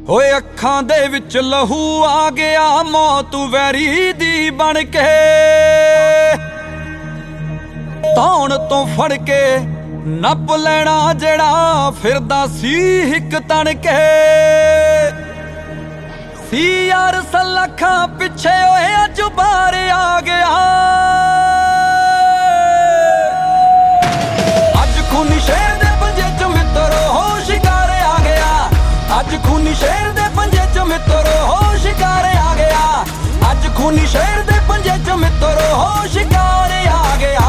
ਓਏ ਅੱਖਾਂ ਦੇ ਵਿੱਚ ਲਹੂ ਆ ਗਿਆ, ਮੌਤ ਵੈਰੀ ਦੀ ਬਣ ਕੇ ਧੌਣ ਤੋਂ ਫੜ ਕੇ ਨੱਪ ਲੈਣਾ ਜਿਹੜਾ ਫਿਰਦਾ ਸੀ ਹਿੱਕ ਤਣ ਕੇ। ਸੀ ਯਾਰ ਸਲਾਖਾਂ ਪਿੱਛੇ ਓਏ ਅੱਜ ਬਾਹਰ ਆ ਗਿਆ, ਅੱਜ ਖੂਨੀ ਸ਼ੇਰ ਦੇ ਪੰਜੇ ਚ ਮਿੱਤਰੋ ਹੋ ਸ਼ਿਕਾਰ ਆ ਗਿਆ, ਅੱਜ ਖੂਨੀ ਸ਼ੇਰ ਦੇ ਪੰਜੇ ਚ ਮਿੱਤਰੋ ਹੋ ਸ਼ਿਕਾਰ ਆ ਗਿਆ, ਅੱਜ ਖੂਨੀ ਸ਼ੇਰ ਦੇ ਪੰਜੇ ਚ ਮਿੱਤਰੋ ਹੋ ਸ਼ਿਕਾਰ ਆ ਗਿਆ।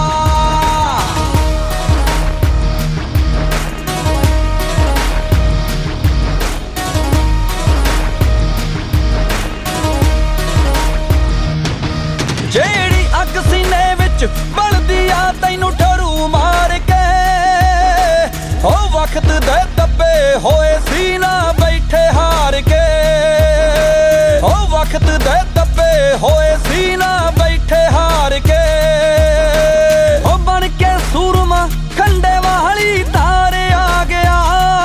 ਜਿਹੜੀ ਅੱਗ ਸੀਨੇ ਵਿੱਚ ਬਲਦੀ ਆ ਤੈਨੂੰ ਠਰੂ ਮਾਰ ਕੇ, ਉਹ ਵਕਤ ਦੇ ਦੱਬੇ ਹੋਏ ਸੀ ਨਾ ਬੈਠੇ ਹਾਰ ਕੇ, ਉਹ ਵਕਤ ਦੇ ਦੱਬੇ ਹੋਏ ਸੀ ਨਾ ਬੈਠੇ ਹਾਰ ਕੇ। ਉਹ ਬਣ ਕੇ ਸੂਰਮਾ ਖੰਡੇ ਵਾਲੀ ਧਾਰ ਆ ਗਿਆ,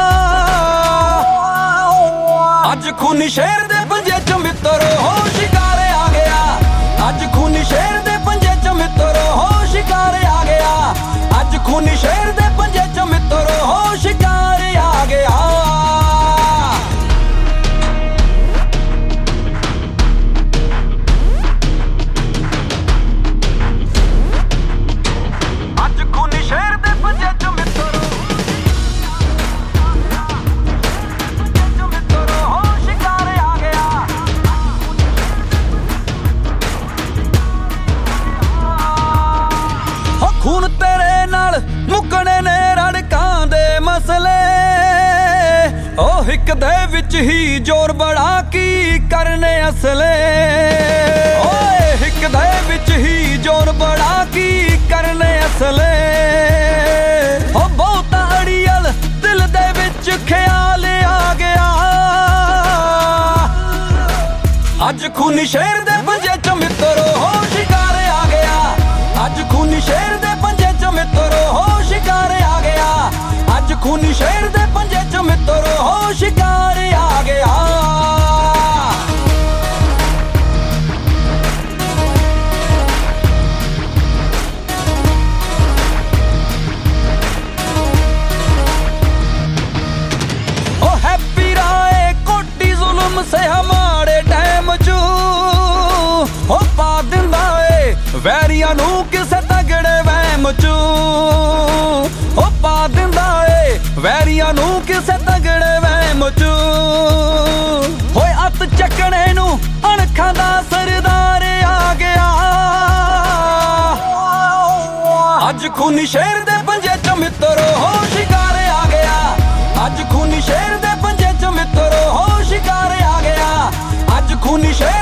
ਅੱਜ ਖੂਨੀ ਸ਼ੇਰ ਦੇ ਪੰਜੇ ਚ ਮਿੱਤਰੋ ਹੋ ਸ਼ਿਕਾਰ ਆ ਗਿਆ, ਅੱਜ ਖੂਨੀ ਸ਼ੇਰ ਦੇ ਪੰਜੇ ਚ ਮਿੱਤਰੋ ਹੋ ਸ਼ਿਕਾਰ ਆ ਗਿਆ, ਅੱਜ ਖੂਨੀ ਸ਼ੇਰ ਦੇ ਪੰਜੇ ਚ ਮਿੱਤਰੋ ਹੋ ਸ਼ਿਕਾਰ ਆ ਗਿਆ। ਅੱਜ ਖੂਨੀ ਸ਼ੇਰ ਦੇ ਪੰਜੇ ਚ ਮਿੱਤਰੋ ਹੋ ਸ਼ਿਕਾਰ ਆ ਗਿਆ। ਹੋ ਖੂਨ ਤੇਰੇ ਨਾਲ ਮੁੱਕਣੇ ਨੇ ਰੜਕਾਂ ਦੇ ਮਸਲੇ, ਉਹ ਹਿੱਕ ਦੇ ਵਿੱਚ ਹੀ ਜ਼ੋਰ ਬੜਾ ਕੀ ਕਰਨੇ ਅਸਲੇ, ਓਏ ਹਿੱਕ ਦੇ ਵਿੱਚ ਹੀ ਜ਼ੋਰ ਬੜਾ ਕੀ ਕਰਨੇ ਅਸਲੇ। ਉਹ ਬਹੁਤਾ ਅੜੀਅਲ ਦਿਲ ਦੇ ਵਿੱਚ ਖਿਆਲ ਆ ਗਿਆ, ਅੱਜ ਖੂਨੀ ਸ਼ੇਰ ਦੇ ਪੰਜੇ ਚ ਮਿੱਤਰੋ ਹੋ ਸ਼ਿਕਾਰ ਆ ਗਿਆ, ਅੱਜ ਖੂਨੀ ਸ਼ੇਰ ਦੇ ਪੰਜੇ ਚ ਮਿੱਤਰੋ ਹੋ ਸ਼ਿਕਾਰ ਆ ਗਿਆ, ਅੱਜ ਖੂਨੀ ਸ਼ੇਰ ਦੇ ਪੰਜੇ ਚ ਮਿੱਤਰੋ ਹੋ ਸ਼ਿਕਾਰ ਆ ਗਿਆ। ओ हैप्पी राय कोटी जुल्म से हमारे टाइम चू हो पा दिंदा ए वैरियां नू किसे तगड़े वहम चू, हो पा दिंदा ए वैरियां नू किसे तगड़े वहम चू। होए अत चकने नू अणखां दा सरदार आ गया, ਅੱਜ ਖੂਨੀ ਸ਼ੇਰ ਦੇ ਪੰਜੇ ਚ ਮਿੱਤਰੋ ਹੋ ਸ਼ਿਕਾਰ ਆ ਗਿਆ, ਅੱਜ ਖੂਨੀ ਸ਼ੇਰ ਦੇ ਪੰਜੇ ਚ ਮਿੱਤਰੋ ਹੋ ਸ਼ਿਕਾਰ ਆ ਗਿਆ, ਅੱਜ ਖੂਨੀ ਸ਼ੇਰ